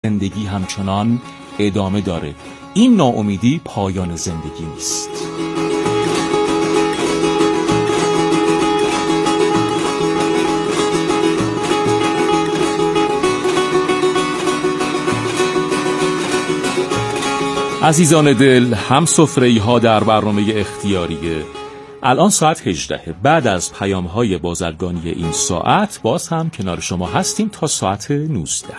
زندگی همچنان ادامه داره. این ناامیدی پایان زندگی نیست. عزیزان دل، هم سفره‌ای ها در برنامه اختیاریه. الان ساعت 18. بعد از پیام‌های بازرگانی این ساعت باز هم کنار شما هستیم تا ساعت 19.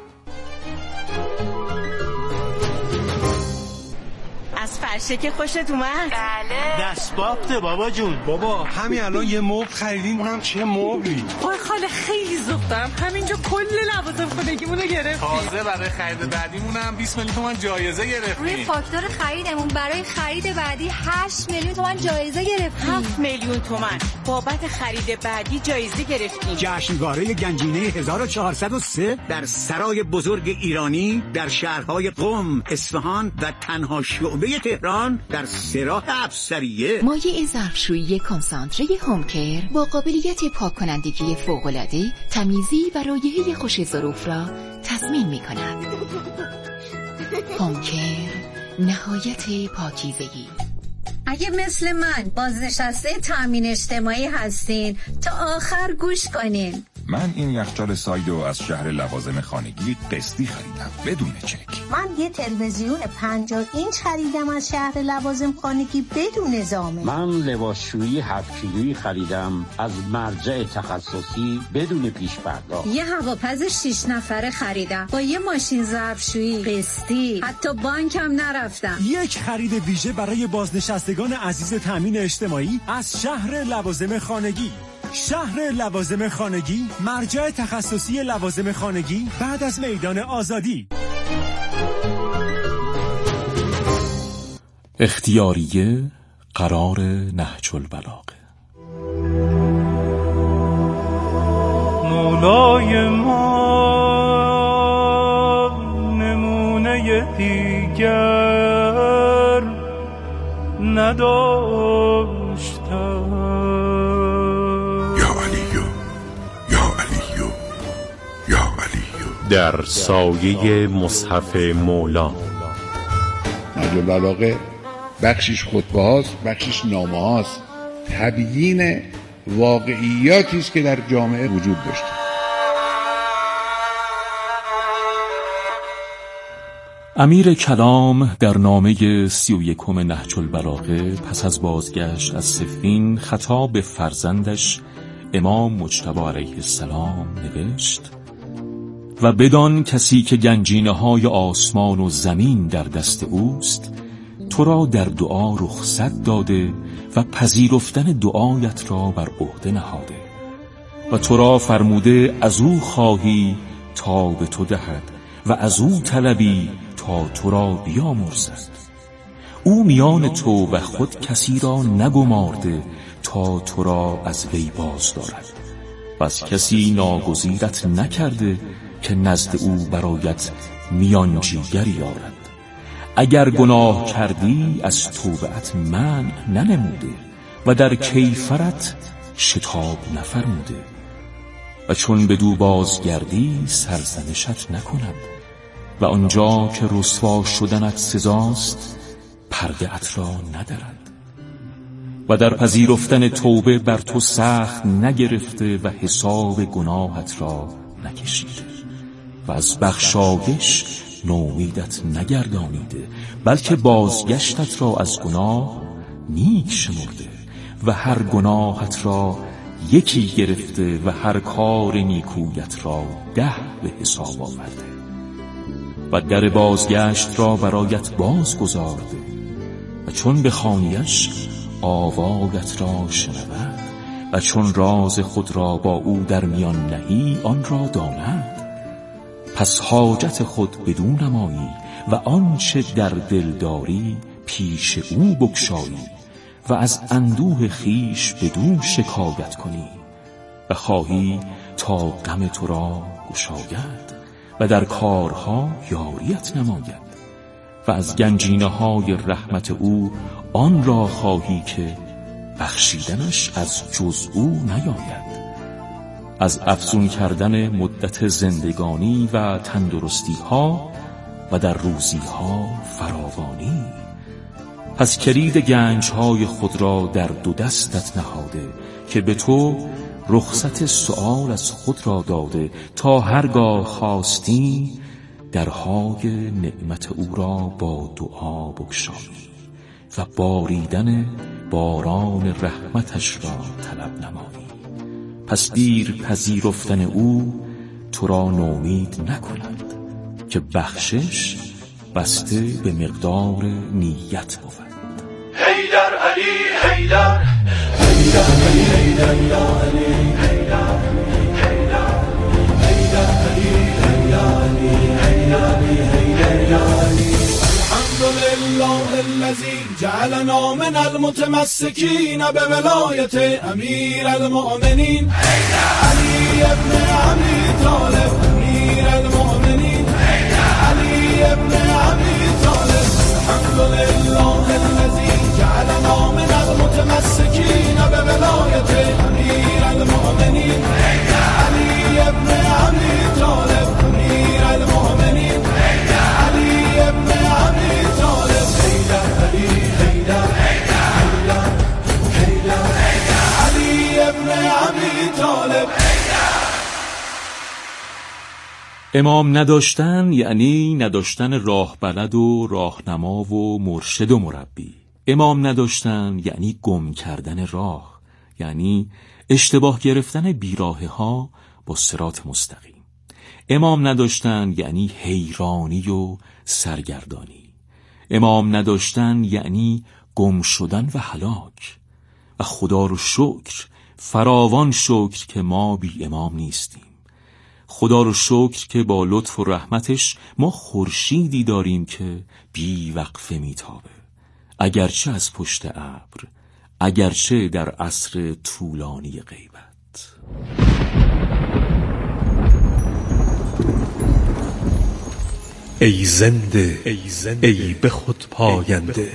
فرشه که خوشت اومد؟ بله. دستبافته بابا جون. بابا همین الان یه مبل خریدیم، اونم چه مبلی؟ وای خاله خیلی ذوق دارم، همینجا کل لوازم خونگیمونو گرفتیم. تازه برای خرید بعدیمون هم 20 میلیون تومان جایزه گرفتیم. روی فاکتور خریدمون برای خرید بعدی 8 میلیون تومان جایزه گرفتیم. 7 میلیون تومان بابت خرید بعدی جایزه گرفتیم. جشنواره گنجینه 1403 در سرای بزرگ ایرانی در شهرهای قم، اصفهان و تنها شعبه تهران در سراح افسریه. مایع ظرفشویی کنسانتره هومکر با قابلیت پاک کنندگی فوق‌العاده، تمیزی و رایحه خوش ظروف را تضمین می‌کند. هومکر، نهایت پاکیزگی. اگه مثل من بازنشسته تامین اجتماعی هستین تا آخر گوش کنین. من این یخچال سایدو از شهر لوازم خانگی قسطی خریدم بدون چک. من یه تلویزیون 50 اینچ خریدم از شهر لوازم خانگی بدون ضامن. من لباسشویی 7 کیلویی خریدم از مرجع تخصصی بدون پیش پرداخت. یه هواپز 6 نفره خریدم با یه ماشین ظرفشویی قسطی، حتی بانکم نرفتم. یک خرید ویژه برای بازنشستگان عزیز تامین اجتماعی از شهر لوازم خانگی. شهر لوازم خانگی، مرجع تخصصی لوازم خانگی بعد از میدان آزادی. اختیاریه قرار نهج البلاغه. مولای ما نمونه دیگر نداشتم. در سایه مصحف مولا. نهج البلاغه بخشش خطبه هاست، بخشش نامه هاست، تبیین واقعیاتی است که در جامعه وجود داشته. امیر کلام در نامه 31 نهج البلاغه پس از بازگشت از صفین خطاب به فرزندش امام مجتبی علیه السلام نوشت: و بدان کسی که گنجینه‌های آسمان و زمین در دست اوست، تو را در دعا رخصت داده و پذیرفتن دعایت را بر عهده نهاده و تو را فرموده از او خواهی تا به تو دهد و از او طلبی تا تو را بیامرزد. او میان تو و خود کسی را نگمارده تا تو را از وی باز دارد و از کسی ناگزیرت نکرده که نزد او برایت میانجیگری آرد. اگر گناه کردی از توبه‌ات منع ننموده و در کیفرت شتاب نفرموده و چون بدو بازگردی سرزنشت نکند و آنجا که رسوا شدنت سزاست پرده ات را ندارد و در پذیرفتن توبه بر تو سخت نگرفته و حساب گناهت را نکشیده و از بخشایش نومیدت نگردانیده، بلکه بازگشتت را از گناه نیک شمرده و هر گناهت را یکی گرفته و هر کار نیکویت را 10 به حساب آورده و در بازگشت را برایت باز گذارده و چون بخوانیش آوایت را شنود و چون راز خود را با او در میان نهی آن را داند. پس حاجت خود بدون نمایی و آنچه در دل داری پیش او بگشایی و از اندوه خیش بدون شکایت کنی و خواهی تا غم تو را گشاید و در کارها یاریت نماید و از گنجینه‌های رحمت او آن را خواهی که بخشیدنش از جز او نیاید از افزون کردن مدت زندگانی و تندرستی ها و در روزی ها فراوانی. پس کلید گنج های خود را در دو دستت نهاده که به تو رخصت سؤال از خود را داده تا هرگاه خواستی درهای نعمت او را با دعا بگشایی و باریدن باران رحمتش را طلب نمایی. پس دیر پذیرفتن او تو را نومید نکند که بخشش بسته به مقدار نیت بود. حیدر علی حیدر حیدر علی حیدر یا علی حیدر حیدر حیدر علی حیدر حیدر یا علی. الحمد لله الذی جعلنا من المتمسکین بولایت امیر المؤمنین علی ابن ابی طالب امیر المؤمنین علی ابن ابی طالب. الحمد لله الذی جعلنا من المتمسکین بولایت امیر المؤمنین علی ابن ابی طالب امیر المؤمنین علی ابن ابی طالب. حیدر علی حیدر حیدر حیدر علی ابن ابی طالب. امام نداشتن یعنی نداشتن راه بلد و راهنما و مرشد و مربی. امام نداشتن یعنی گم کردن راه، یعنی اشتباه گرفتن بیراهه ها با صراط مستقیم. امام نداشتن یعنی حیرانی و سرگردانی. امام نداشتن یعنی گم شدن و هلاک. و خدا رو شکر، فراوان شکر که ما بی امام نیستیم. خدا رو شکر که با لطف و رحمتش ما خورشیدی داریم که بی وقفه میتابه، اگرچه از پشت ابر، اگرچه در عصر طولانی غیبت. ای زنده ای به خود پاینده،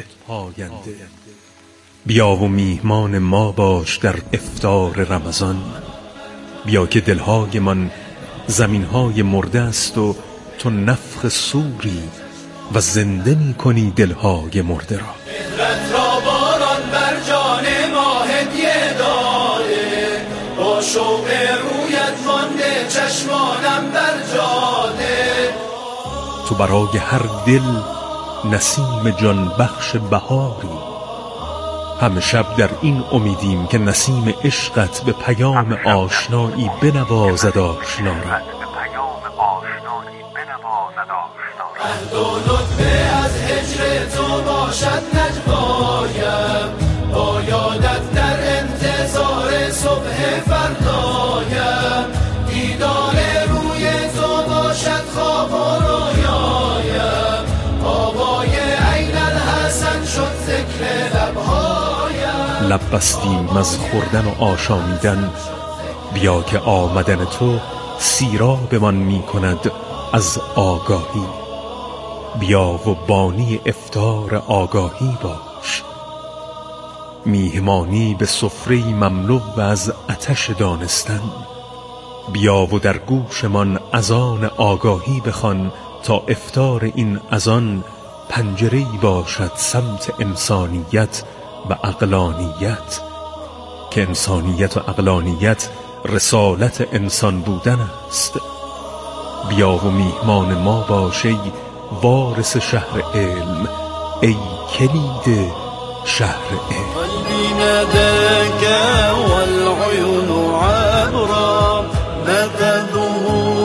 بیا و میهمان ما باش در افطار رمضان. بیا که دلهای من زمینهای مرده است و تو نفخ صوری و زنده می کنی دلهای مرده را. مهرت را باران بر جان ما هدیه داده، با شوق رویت مانده چشمانم بر جاده. تو برای هر دل نسیم جان بخش بهاری، همه شب در این امیدیم که نسیم عشقت به پیام آشنایی بنوازد آشنا را. عهد و لطفه از هجر تو باشد نجوایم، با یادت در انتظار صبح فردایم. دیدار روی تو باشد خواب و رویایم، آوای عین الحسن شد ذکر لبهایم. لب بستیم از خوردن و آشامیدن، بیا که آمدن تو سیرابمان می کند از آگاهی. بیا و بانی افطار آگاهی باش، میهمانی به سفره مملو و از آتش دانستن. بیا و در گوشمان اذان آگاهی بخوان تا افطار این اذان پنجره‌ای باشد سمت انسانیت و عقلانیت، که انسانیت و عقلانیت رسالت انسان بودن است. بیا و میهمان ما باش ای وارث شهر علم، ای کلید شهر علم. قلبی ناداك والعيون عبرا، نتذه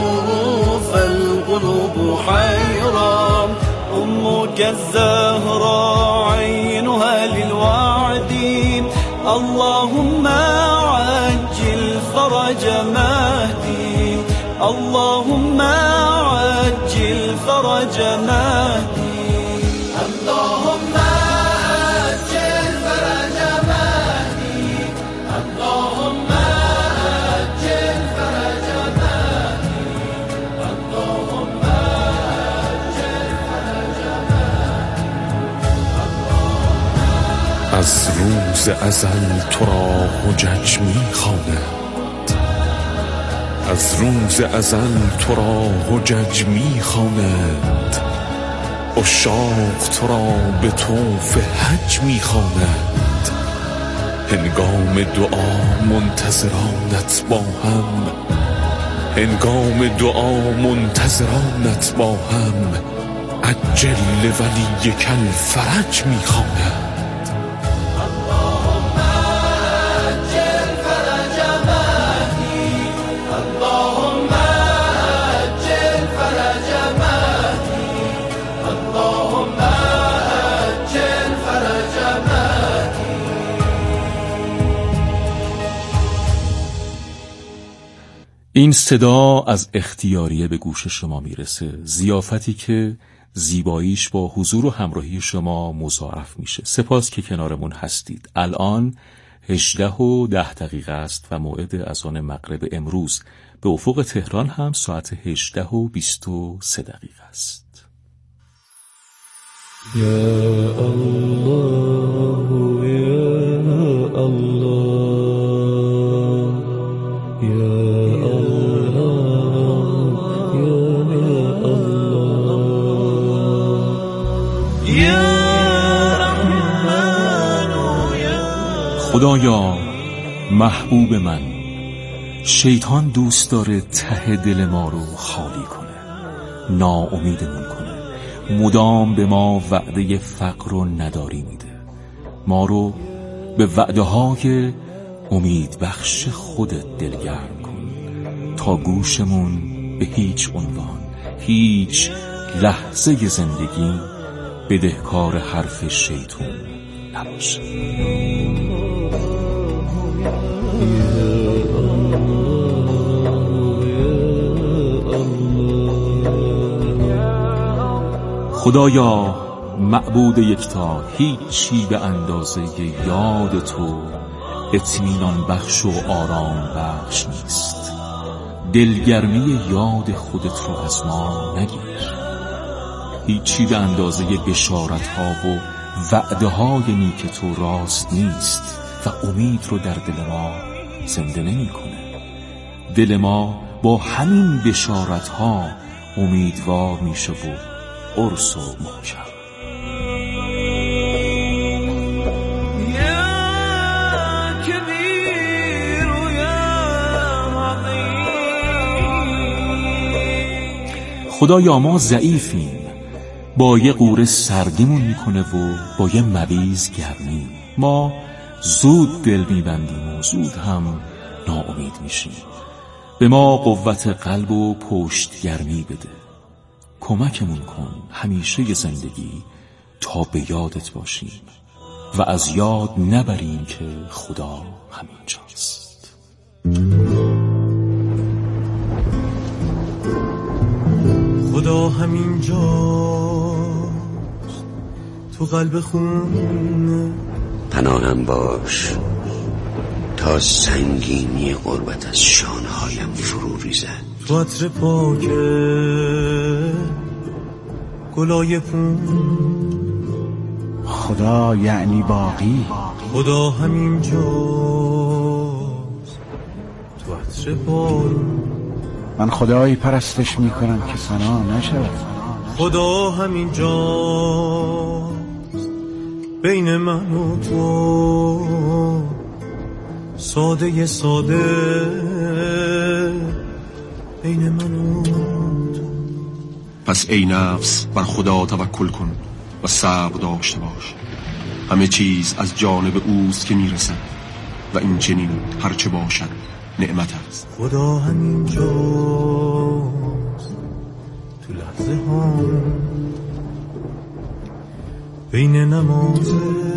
فالقلوب حيرا. أمك الزهراء عينها للوعد، اللهم عجل فرج مهدي، اللهم عجل فرج مهدي، اللهم عجل فرج مهدي، اللهم عجل فرج مهدي، اللهم عجل فرج مهدي. از روز ازل تو را حجج می خواند، از روز ازل تو را حجج می خواند، عشاق تو را به طوف حج می خواند. هنگام دعا منتظرانت با هم، هنگام دعا منتظرانت با هم، عجل ولی کل فرج می خواند. این صدا از اختیاریه به گوش شما میرسه، ضیافتی که زیباییش با حضور و همراهی شما مضاعف میشه. سپاس که کنارمون هستید. الان 18:10 است و موعد اذان مغرب امروز به افق تهران هم ساعت 18:23 است. یا الله یا الله یا خدایا محبوب من، شیطان دوست داره ته دل ما رو خالی کنه، ناامیدمون کنه، مدام به ما وعده فقر و نداری میده. ما رو به وعده های امید بخش خودت دلگرم کن تا گوشمون به هیچ عنوان، هیچ لحظه زندگی بدهکار حرف شیطان نباشه. خدایا معبود یکتا، هیچی به اندازه یاد تو اطمینان بخش و آرام بخش نیست. دلگرمی یاد خودت رو از ما نگیر. هیچی به اندازه بشارت ها و وعده های نیک تو راست نیست و امید رو در دل ما زنده نمی کنه. دل ما با همین بشارت ها امیدوار میشه و قرص و محکم. خدایا ما ضعیفیم، با یه قوره سردیمون میکنه و با یه مبیز گرمیم. ما زود دل میبندیم و زود هم ناامید میشیم. به ما قوت قلب و پشت گرمی بده. کمکمون کن همیشه زندگی تا به یادت باشیم و از یاد نبریم که خدا همینجاست. خدا همینجاست تو قلب خون، پناهم باش تا سنگینی غربت از شانهایم فرو ریزد. تو عطر پاک گلای پون، خدا یعنی باقی. خدا همینجاست تو عطر بارون، من خدایی پرستش میکنم که فنا نشود. خدا همینجاست بین من و تو، ساده ساده بین من و تو. پس ای نفس بر خدا توکل کن و صبر داشته باش. همه چیز از جانب اوست که میرسد و این چنین هرچه باشد نعمت است. خدا همینجاست تو لحظه ها بین نماز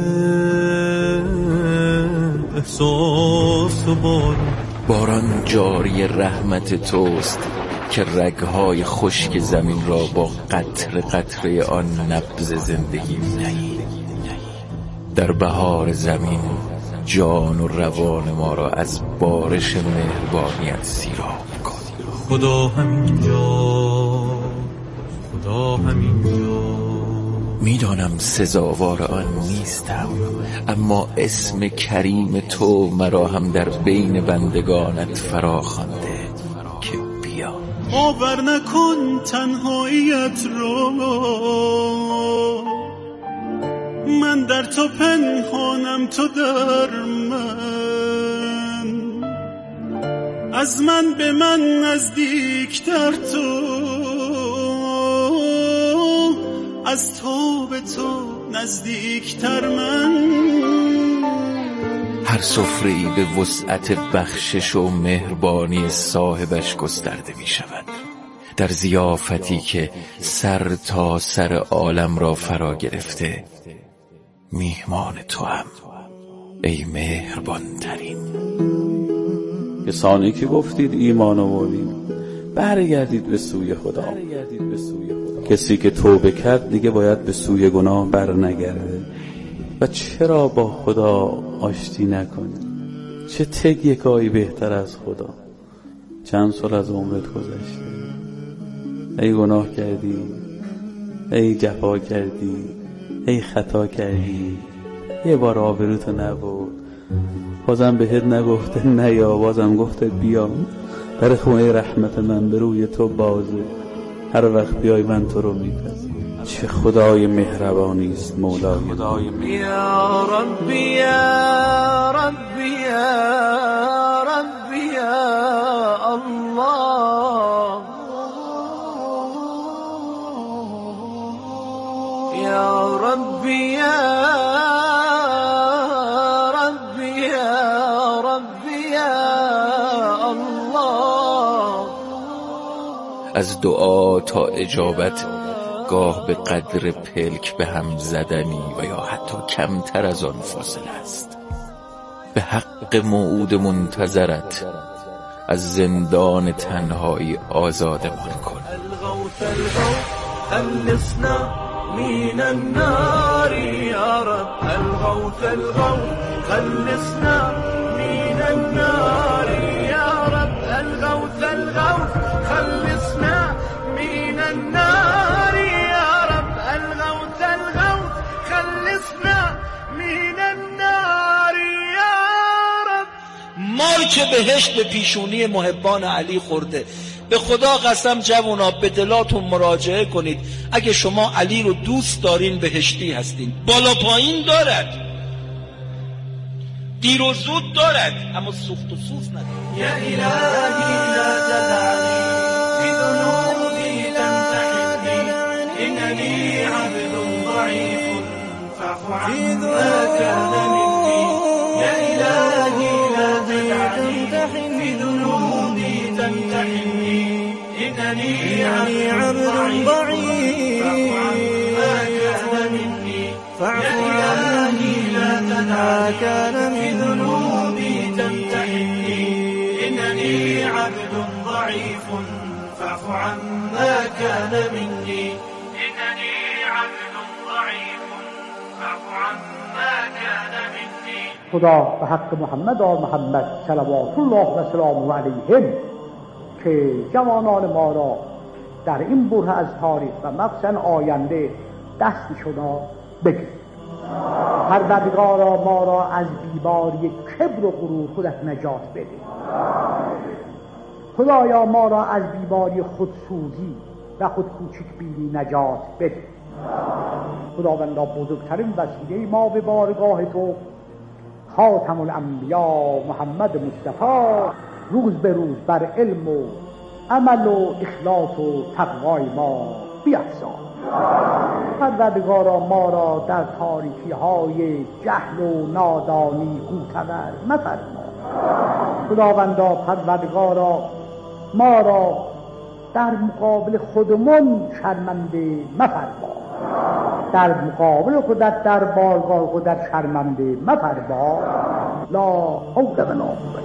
احساس و باران جاری رحمت توست که رگهای خشک زمین را با قطره قطره آن نبض زندگی می‌دهی. در بهار زمین جان و روان ما را از بارش مهربانیت سیراب کن. خدا همینجا، خدا همینجا. میدانم سزاوار آن نیستم، اما اسم کریم تو مرا هم در بین بندگانت فرا خوانده باور نکن تنهاییت رو، من در تو پنهانم تو در من، از من به من نزدیکتر تو، از تو به تو نزدیکتر من. هر سفره‌ای به وسعت بخشش و مهربانی صاحبش گسترده می شود. در ضیافتی که سر تا سر عالم را فرا گرفته، میهمان تو هم ای مهربان ترین. کسانی که گفتید ایمان آوردید برگردید به سوی خدا. کسی که توبه کرد دیگه باید به سوی گناه بر نگرده. و چرا با خدا آشتی نکنی؟ چه تکیه‌گاهی بهتر از خدا؟ چند سال از عمرت گذشته، ای گناه کردی، ای جفا کردی، ای خطا کردی، یه بار آبروتو نبرد، بازم بهت نگفته نیا، بازم گفته بیا، در خونه رحمت من به روی تو بازه، هر وقت بیای من تو رو میپذیرم. چه خدای مهربانی است مولای یا ربی یا ربی یا ربی یا الله، یا ربی یا ربی یا ربی یا الله. از دعا تا اجابت گاه به قدر پلک به هم زدنی و یا حتی کمتر از آن فاصله است. به حق موعود منتظرت از زندان تنهایی آزادمان کن. خلصنا من النار یا رب، الغوث خلصنا من النار یا رب، الغوث خلصنا من النار یا رب، الغوث خلصنا من النار یا رب. مال که بهشت به پیشونی محبان علی خورده. به خدا قسم جوونا به دلاتون مراجعه کنید، اگه شما علی رو دوست دارین بهشتی هستین. بالا پایین دارد، دیر و زود دارد، اما سوخت و سوز ندارد. یا الهی لا تدعنی بذنوبی تمتحنی، اننی عبد ضعیف فاعف عما كان منی. یا الهی لا تدعنی بذنوبی تمتحنی، اننی عبد ضعیف فاعف عما كان منی. يا إلهي لا تدعني بذنوبي تمتحني، إنني عبد ضعيف فاعف عما كان مني. إنني عبد ضعيف فاعف عما كان مني. خدا به حق محمد آل محمد صلوات الله و سلامه علیهم که جوانان ما را در این بره از تاریخ و مخصوصا آینده دست شما بگیر. پروردگارا ما را از بیماری کبر و غرور خودت نجات بده. خدایا ما را از بیماری خودسوزی و خودکوچک بینی نجات بده. خداوندا بزرگترین وسیله ما به بارگاه تو خاتم الانبیا محمد مصطفی روز به روز بر علم و عمل و اخلاص و تقوای ما بیفزای. پروردگارا ما را در تاریکی های جهل و نادانی غوطه‌ور مفرما. خداوندا پروردگارا ما را در مقابل خودمون شرمنده مفرما. در مقابل خودت در بارگاه خودت شرمنده مفرما. لا حول ولا قوة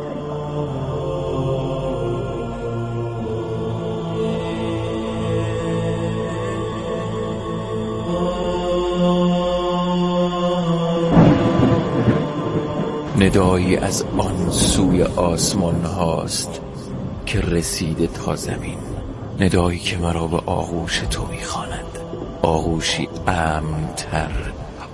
ندایی از آن سوی آسمان هاست که رسیده تا زمین، ندایی که مرا به آغوش تو میخواند، آغوشی امن‌تر،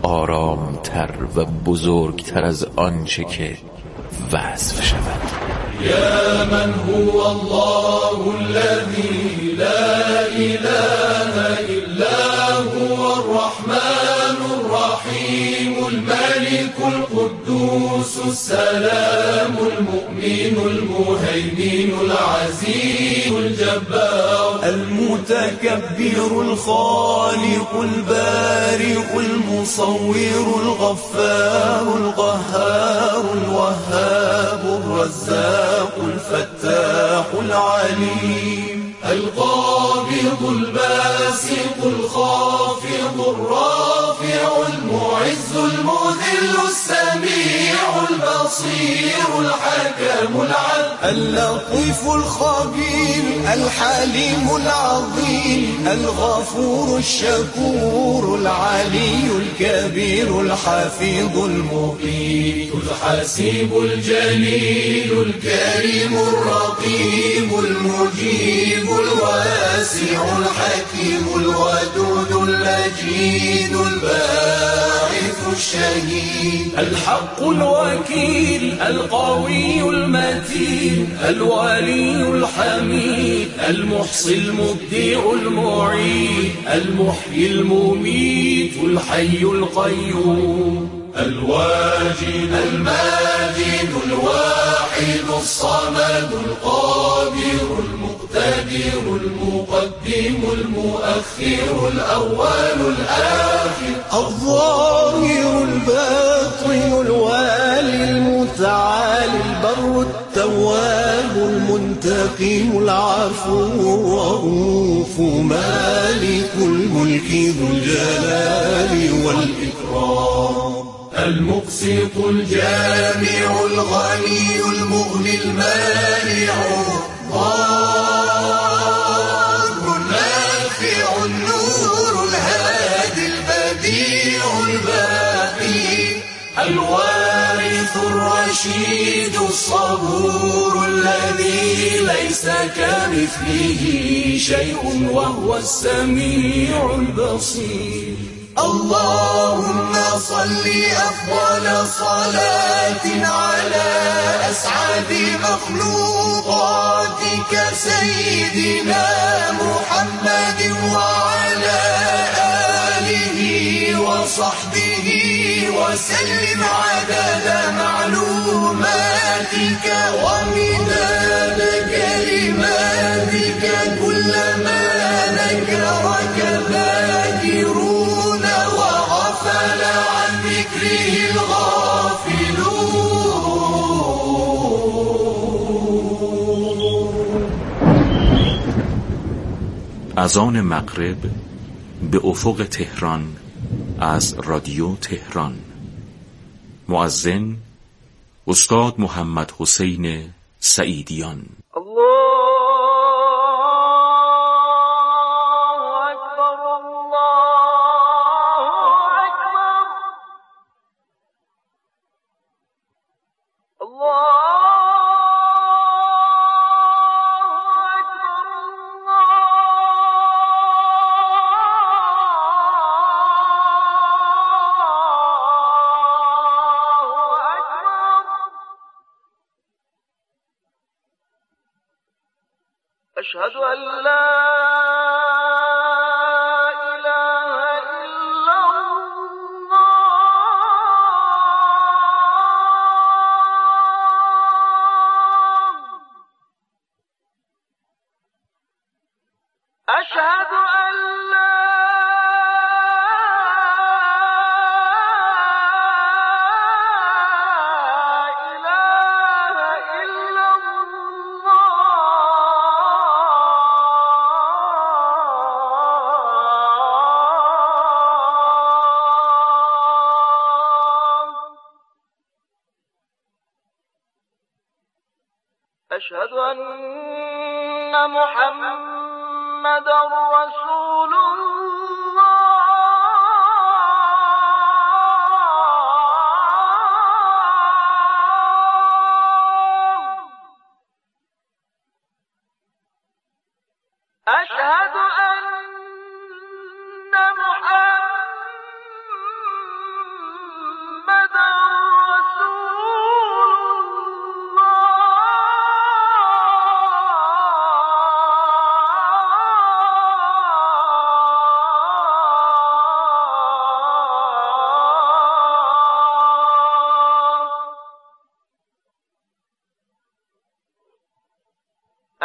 آرامتر و بزرگتر از آنچه که وصف شود. يا من هو الله الذي لا إله إلا هو الرحمن الرحيم الملك القدوس السلام المؤمن المهيمن العزيز الجبار المتكبر الخالق البارئ المصور الغفار القهار الوهاب الرزاق الفتاح العليم القابض الباسط الخافض الرافع المعز المذل السميع البصير الحكم العدل اللطيف الخبير الحليم العظيم الغفور الشكور العلي الكبير الحفيظ المقيت الحسيب الجليل الكريم الرقيب المجيب الواسع الحكيم الودود المجيد الباعث الشهيد الحق الوكيل القوي المتين الولي الحميد المحصي المبدع المعيد المحيي المميت الحي القيوم الواجد الماجد الواحد الصمد القادر المقتدر المقدم المؤخر الأول الآخر الظاهر الباطن الوالي المتعالي البر التواب المنتقم العفو الرؤوف مالك الملك ذو الجلال والإكرام المقسط الجامع الغني المغني المانع الضار النافع النور الهادي البديع الباقي الوارث الرشيد الصبور الذي ليس كمثله شيء وهو السميع البصير اللهم صل أفضل صلاة على أسعد مخلوقاتك سيدنا محمد وعلى آله وصحبه وسلم عدد معلوماتك ومداد كلماتك كلما ذكرك ذاكرون وغفل عن ذكره الغافلون. اذان مغرب به افق تهران از رادیو تهران. مؤذن استاد محمد حسین سعیدیان. أشهد أن لا إله إلا الله. أشهد أن لا أشهد أن محمدا رسول الله. أشهد أن محمدا رسول الله.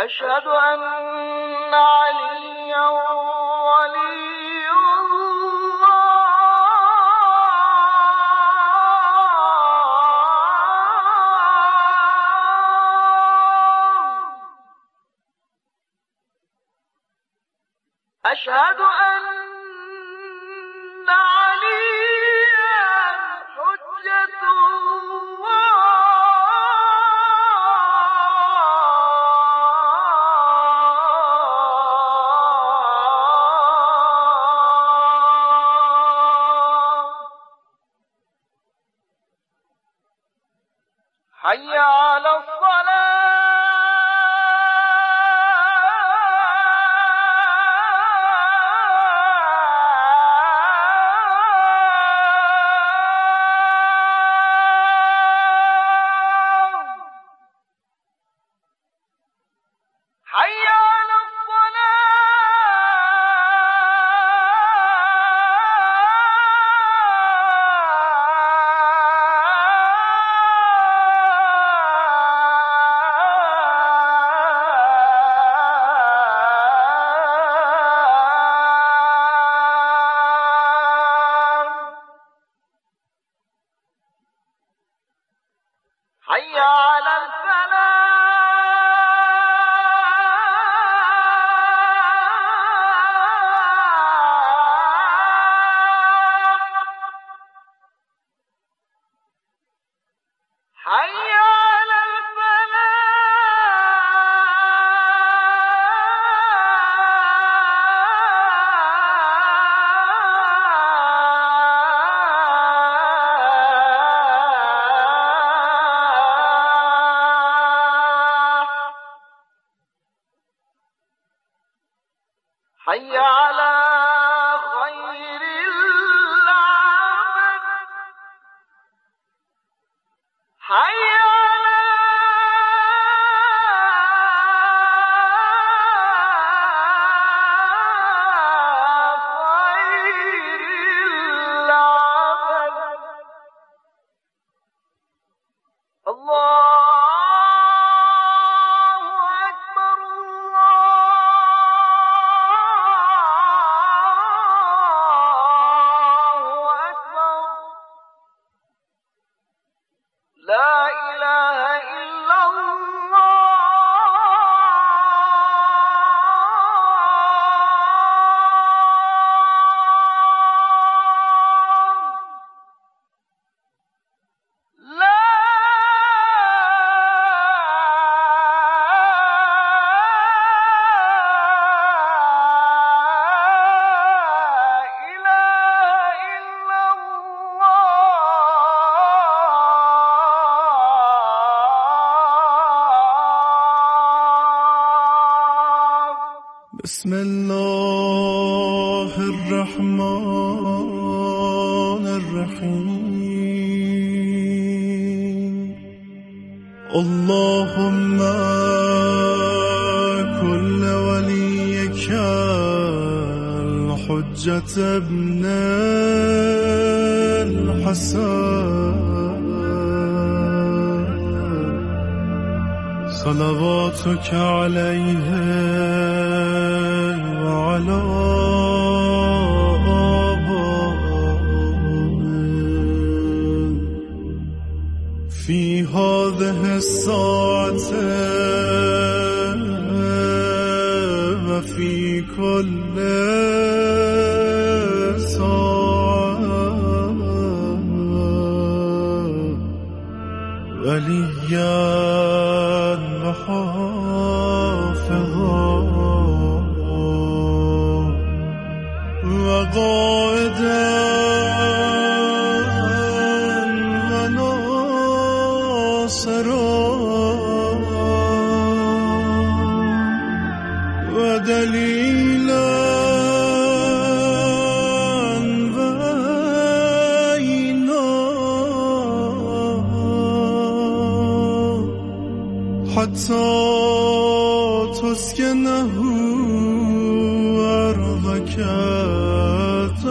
أشهد أن عليا ولي الله أشهد أن عليا حجة الله حي على الصلاة حي على حي على الفلاح حي على حي على خير العمل حي على خير العمل الله لا إله إلا الله لا بسم الله الرحمن الرحيم اللهم كل وليك الحجة ابن الحسن صلواتك عليه وعلى آبائه في هذه الساعة وفي كل ساعة وليا وحافظا وقائدا وناصرا ودليلا وعينا حتى تسكنه أرضك